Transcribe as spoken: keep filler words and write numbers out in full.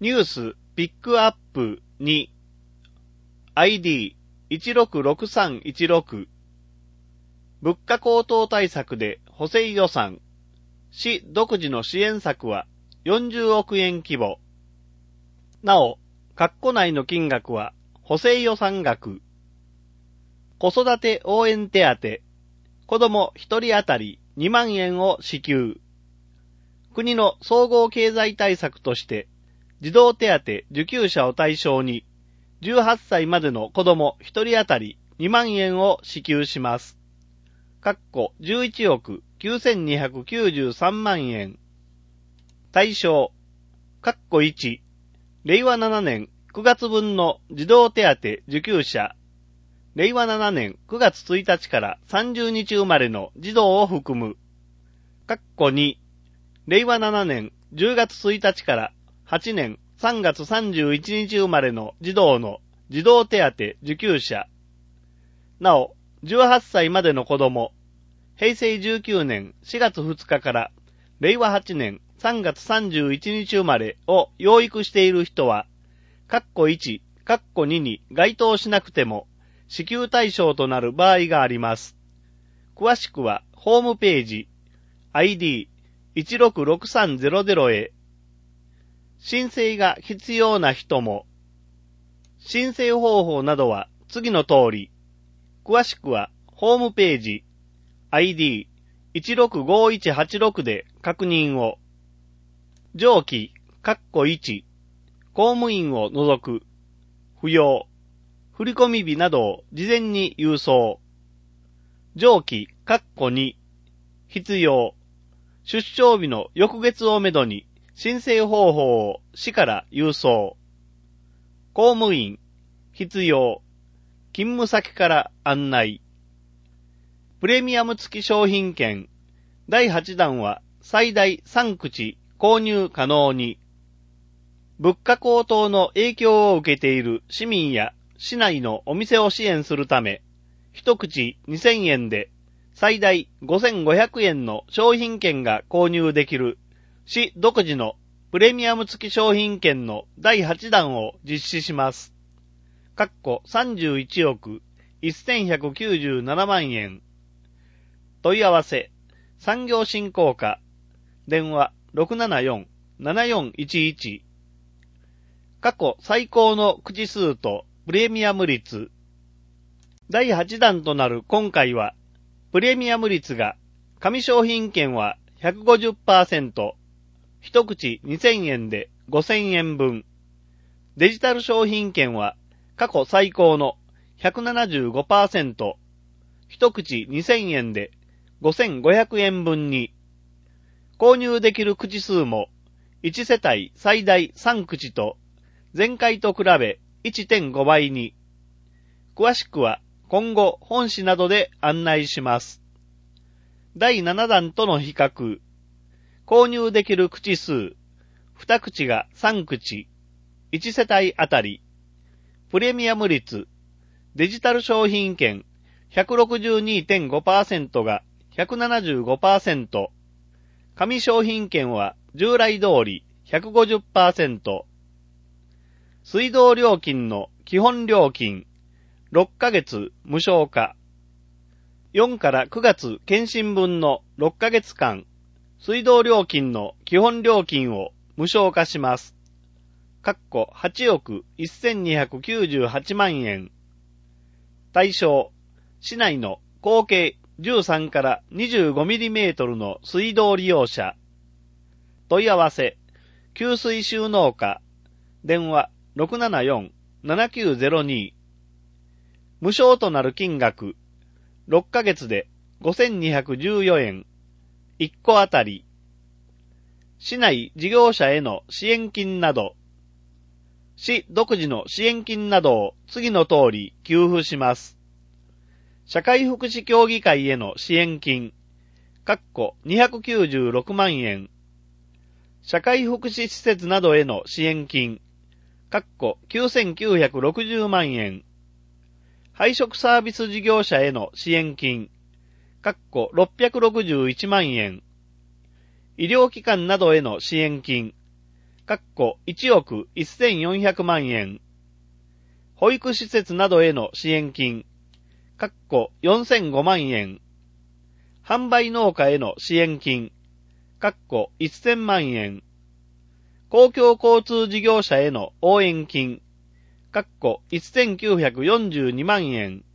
ニュースピックアップに アイディーいちろくろくさんいちろく 物価高騰対策で補正予算、市独自の支援策はよんじゅうおくえん規模。なお、括弧内の金額は補正予算額。子育て応援手当、子供ひとり当たりにまんえんを支給。国の総合経済対策として、児童手当受給者を対象に、じゅうはっさいまでの子供ひとり当たりにまんえんを支給します。括弧じゅういちおくきゅうせんにひゃくきゅうじゅうさんまんえん。対象、括弧いち、れいわななねんくがつ分の児童手当受給者、れいわななねんくがつついたちからさんじゅうにち生まれの児童を含む。括弧に、れいわななねんじゅうがつついたちからはちねんさんがつさんじゅういちにち生まれの児童の児童手当受給者。なお、じゅうはっさいまでの子供、へいせいじゅうきゅうねんしがつふつかかられいわはちねんさんがつさんじゅういちにち生まれを養育している人は、括弧いち、括弧にに該当しなくても支給対象となる場合があります。詳しくはホームページ アイディーいちろくろくさんぜろぜろ へ。申請が必要な人も、申請方法などは次の通り。詳しくはホームページ アイディーいちろくごいちはちろく で確認を。上記、括弧いち、公務員を除く、不要、振込日などを事前に郵送。上記、括弧に、必要、出生日の翌月をめどに申請方法を市から郵送。公務員、必要、勤務先から案内。プレミアム付き商品券、だいはちだんは最大さんくち購入可能に。物価高騰の影響を受けている市民や市内のお店を支援するため、一口にせんえんで最大ごせんごひゃくえんの商品券が購入できる市独自のプレミアム付き商品券のだいはちだんを実施します。括弧さんじゅういちおくせんひゃくきゅうじゅうななまんえん。問い合わせ、産業振興課、電話 ろくななよん ななよんいちいち。過去最高の口数とプレミアム率。だいはちだんとなる今回は、プレミアム率が、紙商品券は ひゃくごじゅっパーセント、一口にせんえんでごせんえんぶん。デジタル商品券は、過去最高の ひゃくななじゅうごパーセント、一口にせんえんでごせんごひゃくえんぶんに。購入できる口数も、いちせたい最大さんくちと、前回と比べ いってんごばいに。詳しくは今後本誌などで案内します。だいななだんとの比較。購入できる口数、に口がさんくち、いちせたいあたり。プレミアム率、デジタル商品券 ひゃくろくじゅうにてんごパーセント が ひゃくななじゅうごパーセント。紙商品券は従来通り ひゃくごじゅっパーセント。水道料金の基本料金、ろっかげつ無償化。よんからくがつ検診分のろっかげつかん、水道料金の基本料金を無償化します。括弧はちおくせんにひゃくきゅうじゅうはちまんえん。対象、市内の合計じゅうさんからにじゅうごミリメートルの水道利用者。問い合わせ、給水収納課、電話 ろくななよん ななきゅうぜろに。無償となる金額、ろっかげつでごせんにひゃくじゅうよえん、いっこあたり。市内事業者への支援金など、市独自の支援金などを次の通り給付します。社会福祉協議会への支援金、括弧にひゃくきゅうじゅうろくまんえん。社会福祉施設などへの支援金、括弧きゅうせんきゅうひゃくろくじゅうまんえん。配食サービス事業者への支援金、括弧ろっぴゃくろくじゅういちまんえん。医療機関などへの支援金、 かっこいちおくせんよんひゃくまんえん。保育施設などへの支援金、かっこよんせんごまんえん。販売農家への支援金、かっこせんまんえん。公共交通事業者への応援金、かっこせんきゅうひゃくよんじゅうにまんえん。